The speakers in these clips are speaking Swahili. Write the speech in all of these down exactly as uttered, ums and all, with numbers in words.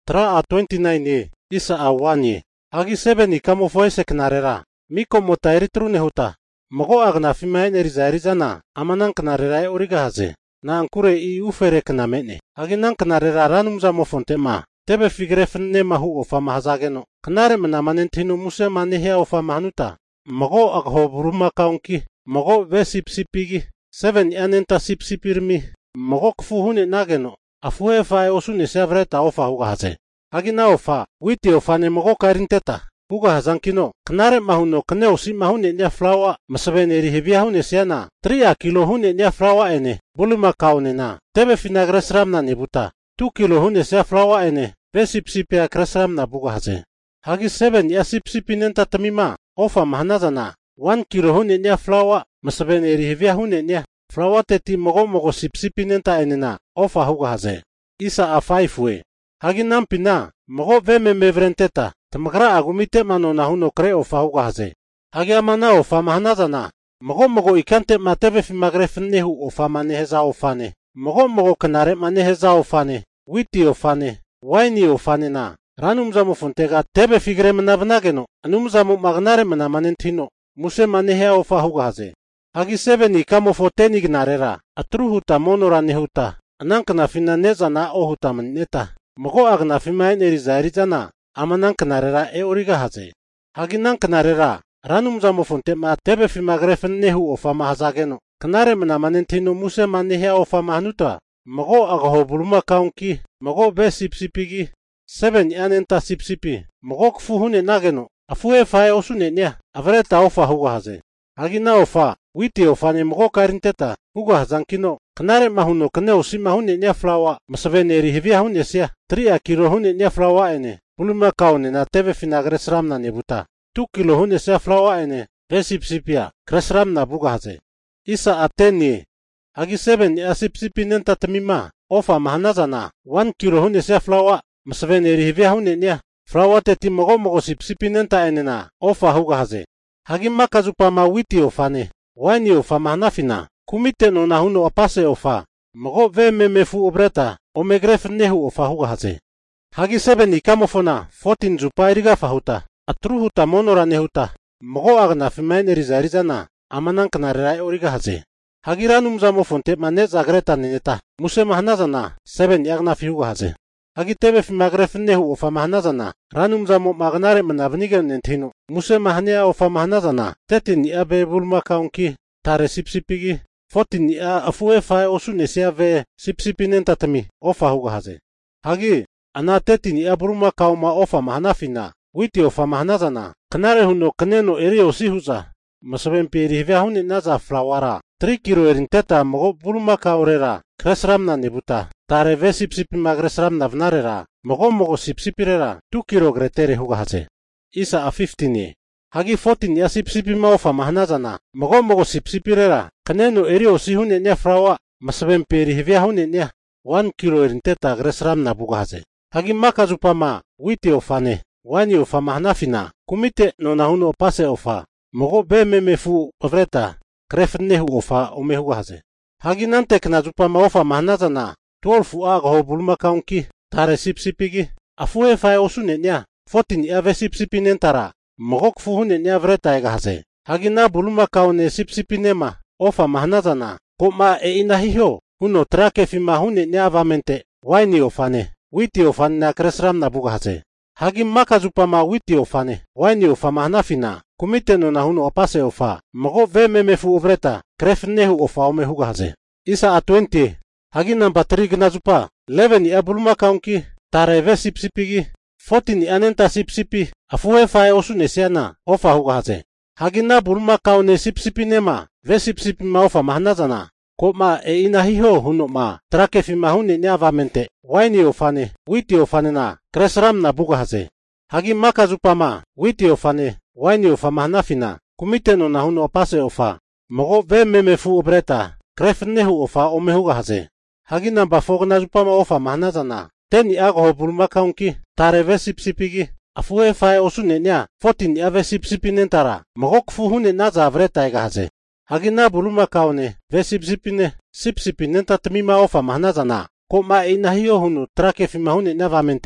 Tra a twenty-nine isa a one hagi seven ikamo foise knarera miko mota eritrune huta mogo agna fimain erizarizana amanan knarera e origahaze na ankure i ufere knamene hagi nan knarera ranum za mofontema tebe figrefne mahu ofa mahazageno knare menamenentino muse manehia ofa mahanuta mogo agho buruma kaunki mogo vesipsipigi seven anenta sipsipirmi mogo kfuhune nageno afuhe fae osune sevreta ofa hugahaze hagi na ofa witi ofa ne mogo karinteta hugahazankino knare mahuno kne osi mahune nya flower masabene rihibia hune siana three kilo hune nya flower ene buluma kaune na tebe finagresram na nebuta two kilo hune sia flower ene vesipsipia kresram na bugahaze hagi seven ya sipsipinenta tamima ofa mahanazana one kilo hune nya flower masabene rihibia hune nya flower teti mogo mogo sipsipinenta enena ofa hugahaze isa a five we hagi nampina mogo veme mevrenteta tamagra agumite mano na huno kre ofa hugahaze hagi amana ofa mahanazana mogo mogo ikante mateve fimagrefnehu ofa maneheza ofane mogo mogo kanare maneheza ofane witi ofane waini ofane na ranumzamu fontega tebe figre manavnageno anumzamu magnare manamanentino muse manehea ofa hugahaze hagi seven ikamo foteni gnarera atruhuta monora nehuta anankana finaneza na ohuta maneta mogo agna fimain erizarizana amananknarera e origahaze hagi nanknarera ranumzamu fontema tebe fimagrefnehu ofa mahazageno knare manamanentino muse manehea ofa mahnuta mogo agho buluma kaunki mogo be sipsipigi seven anenta sipsipi mogo kfuhune nageno afuhe fae osune nya avreta ofa hugahaze hagi na ofa witi ofa ne mogo karinteta hugahazankino knare mahuno kne osi mahune nya flower masavene rihivia hune sia three kilo hune nya flower ene buluma kaune na teve finagresram na nebuta two kilo hune sia flower ene vesipsipia kresram na bugahaze isa ateni hagi seven ya sipsipinenta tamima ofa mahanazana one kilo hune sia flower masavene rihivia hune nya flower teti mogo mogo sipsipinenta enena ofa hugahaze hagi makazupa ma witi ofane waini ofa mahanafina kumite no na huno apase ofa mogo veme mefu obreta omegrefnehu ofa hugahaze hagi seven ikamofona fourteen zupa iriga fahuta atruhuta monora nehuta mogo agna fimain erizarizana amananknarera e origahaze hagi ranumzamo fonte maneza agreta neneta muse mahanazana seven yagna fihugahaze hagi tebe fimagrefnehu ofa mahanazana ranumzamo magnare manavnigen nentino muse mahanea ofa mahanazana thirteen ya be bulma kaunki tare sipsipigi fourteen ya afue fae osune sia ve sipsipinenta tami ofa hugahaze hagi ana thirteen ya bulma kauma ofa mahanafina witi ofa mahanazana knare huno kneno eri osihuza masaben perihvia hune naza flawara three kilo erinteta mogo bulma kaurera kresramna nebuta tare ve sipsipi magresramna vnarera mogo mogo sipsipirera two kilo gretere hugahaze isa a fifteen hagi fourteen ya sipsipi ma ofa mahanazana mogo mogo sipsipirera kneno eri osihune nya flawa masaben perihvia hune nya one kilo erinteta gresramna bugahaze hagi makazupama witi ofane wani ofa mahanafina kumite no nahuno pase ofa mogo be memefu ovreta krefnehu ofa omehugahaze hagi nante knazupama ofa mahanazana twelve agho bulma kaunki tare sipsipigi afuhe fae osune nya fourteen ya ve sipsipinentara mogo kfuhune nya vreta egahaze hagi na bulma kaune sipsipinema ofa mahanazana koma e inahihyo huno trake fima hune nya vamente waini ofane witi ofane na kresram na bugahaze hagi makazupama witi ofane waini ofa mahanafina kumite no na huno apase ofa mogo ve memefu ovreta krefnehu ofa omehugahaze isa a twenty hagi namba three gnazupa eleven ya bulma kaunki tare ve sipsipigi fourteen anenta sipsipi afuhe fae osune siana ofa hugahaze hagi na bulma kaune sipsipinema ve sipsipima ofa mahanazana koma e inahiho huno ma trake fima hune nya vamente waini ofane witi ofane na kresram na bugahaze hagi makazupama witi ofane waini ofa mahanafina kumite no na huno apase ofa mogo ve memefu obreta krefnehu ofa omehugahaze hagi namba four nazupama ofa mahanazana ten agho bulma kaunki tare ve sipsipigi afuhe fae osune nya fourteen ya ve sipsipinentara mogo kfuhune naza avreta egahaze hagi na bulma kaune ve sipsipine sipsipinenta tamima ofa mahanazana koma inahiyo hunu trake fima hune navamente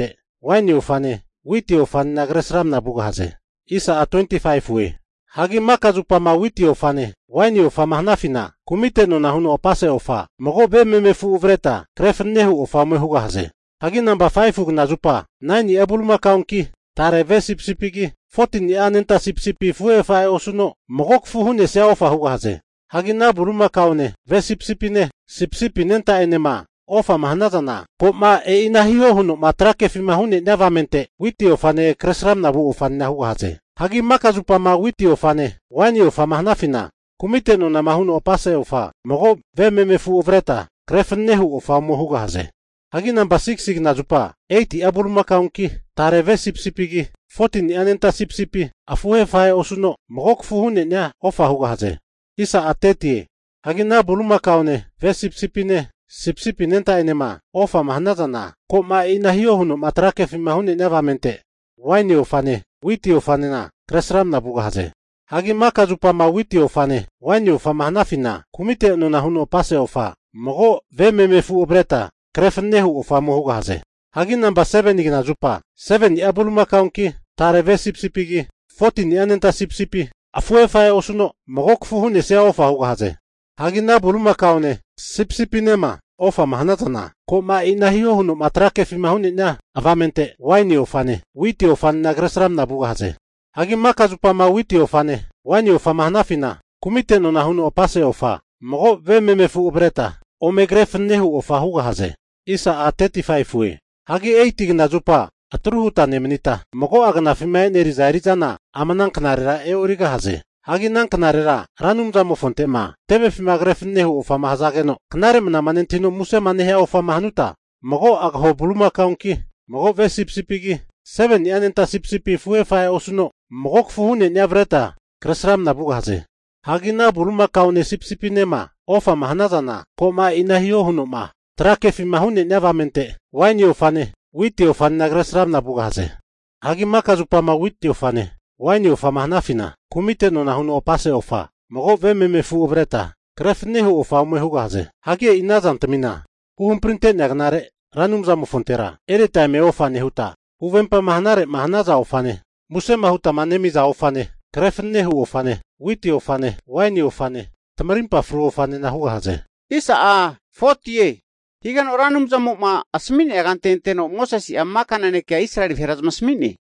waini ufane, witi ufane na gresram na buga haze. Isa a twenty-five we. Hagi makazu pama witi ufane, waini ufama hanafina, kumite no na hunu opase ufa, mogo be memefu uvreta, krefen nehu ufa mehuga haze. Hagi number five ug na zupa, nine ebuluma kaunki, tare ve sipsipigi, fourteen ni anenta sipsipi fue fa osuno, mogo kfuhune se ofa huga haze. Hagi na buluma kaune, ve sipsipine, sipsipi nenta enema, ofa mahanazana, po ma e inahio huno matrake fimahune nevamente, witi ufane kresram na bu ufane na huga haze. Hagi makazu pama witi ufane, waini ufa mahanafina, kumite no na mahunu opase ufa, mogo ve memefu uvreta, krefen nehu ufa mohuga haze. Hagi number six ig na zupa, eight abuluma kaunki, tare ve sipsipigi, fourteen ni anenta sipsipi, afuhe fae osuno, mogo kfuhune nya ofa huga haze. Isa a thirty, hagi na buluma kaune, ve sipsipine, sipsipi nenta enema, ofa mahanazana, ko ma inahio huno matrake fimahune nevamente, waini ufane, witi ufane na, kresram na buga haze. Hagi makazu pama witi ufane, waini ufa mahanafina, kumite no na huno opase ufa, mogo ve memefu ubreta, krefen nehu ufa mohuga haze. Hagi number seven ig na zupa, seven ni abuluma kaunki, tare ve sipsipigi, fourteen ni anenta sipsipi, afue fae osuno, mogo kfuhune se ofa huga haze. Hagi na buluma kaune, sipsipi nema, ofa mahanazana, ko ma inahio huno matrake fimahune nya, avamente, waini ufane, witi ufane na gresram na buga haze. Hagi makazu pama witi ufane, waini ufa mahanafina, kumite no na huno opase ufa, mogo ve memefu ubreta, ome grefen nehu ufa huga haze. Isa a thirty-five we. Hagi eight ig na zupa, atruhuta nemenita, mogo agna fimae nerizarizana, amanan knarira e uriga haze. Hagi nan knarira, ranum zamo fontema, tebe fima grefen nehu ufa mahazageno, knarem na manentino muse manehe ufa mahanuta, mogo agho buluma kaunki, mogo ve sipsipigi, seven ni anenta sipsipi fue fae osuno, mogo kfuhune nyavreta, kresram na buga haze. Hagi na buluma kaune sipsipi nema, ofa mahanazana, ko ma inahio huno ma, trake fimahune nyavamente, waini ufane, witi ufane na gresram na buga haze. Hagi makazu pama witi ufane, waini ufa mahanafina, kumite no na huno opase ufa, mogo ve memefu uvreta, kref nehu ufa umehuga haze. Hagi e inazan temina, uhum printe nyagnare, ranum zamu fontera, ere taime ofa nehuta, uvempa mahanare mahanaza ufane, muse mahuta manemiza ufane, kref nehu ufane, witi ufane, waini ufane, tamarimpa fru ufane na huga haze. Isa a forty higan oranum zamu ma asmini agan tenteno Moses ya makana ne kia Israel feraz masmini.